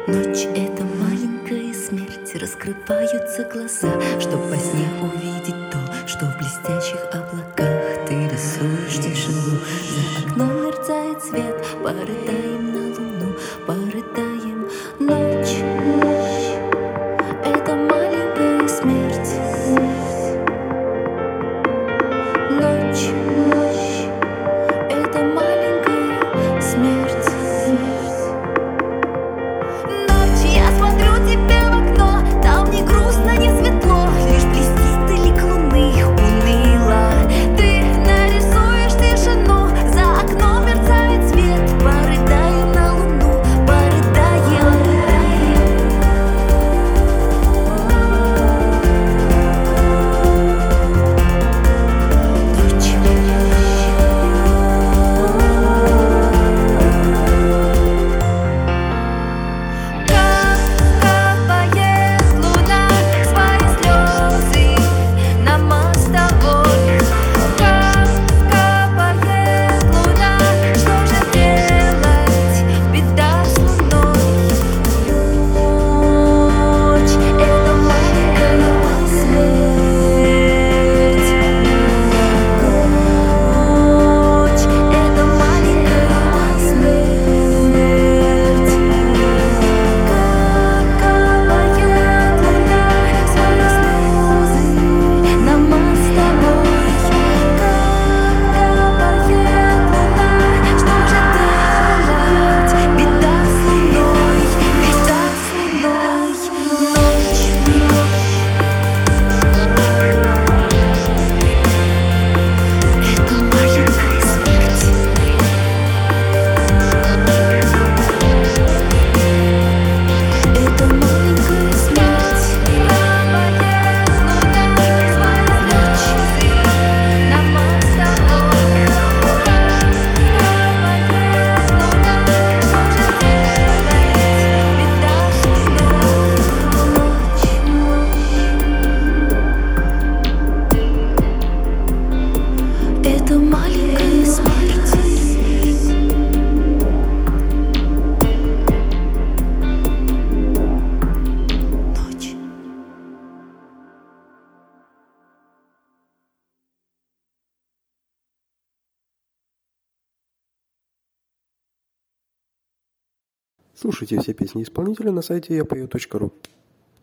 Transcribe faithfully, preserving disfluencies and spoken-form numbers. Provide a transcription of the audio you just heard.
Ночь — это маленькая смерть, раскрываются глаза, чтоб во сне увидеть то, что в блестящих облаках. Ты рисуешь тишину, за окном мерцает свет, порыдаем на луну, порыдаем. Ночь — это маленькая смерть. Ночь — это маленькая смерть. Я смотрю тебе в окно, там не грустно, не светло, лишь блестит лик луны уныло. Ты нарисуешь тишину, за окном мерцает свет, порыдаем на луну, порыдаем. Ночь. Это маленькая смерть. Ночь. Слушайте все песни исполнителя на сайте я пою точка ру.